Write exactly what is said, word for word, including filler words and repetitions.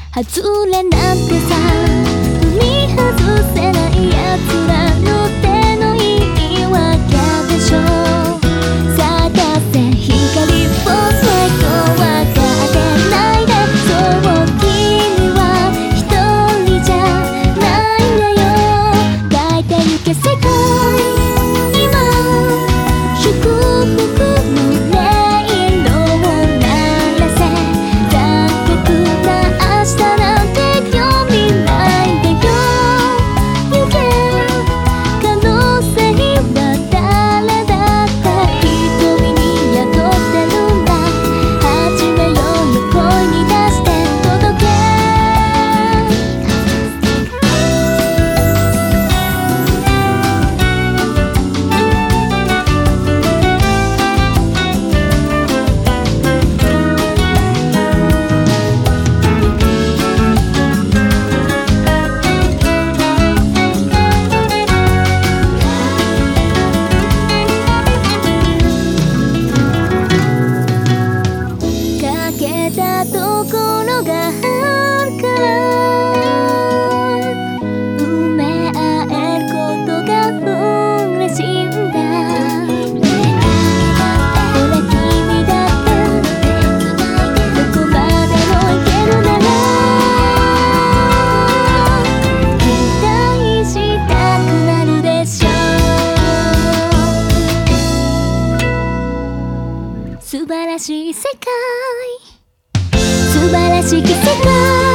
外れなんてさ踏み外せないやつらの手の言い訳でしょ。探せ光を最後はかけないで、そう君は一人じゃないんだよ。抱いてゆけ世界今祝福の音色を鳴らせ、残酷な明日なんて興味ないんだよ。行け可能性は誰だって一人に宿ってるんだ。始めようよ声に出して届け。かけたところがあるから埋め合えることが嬉しいんだ。俺君だってどこまでも行けるなら期待したくなるでしょう。素晴らしい世界、素晴らしき世界。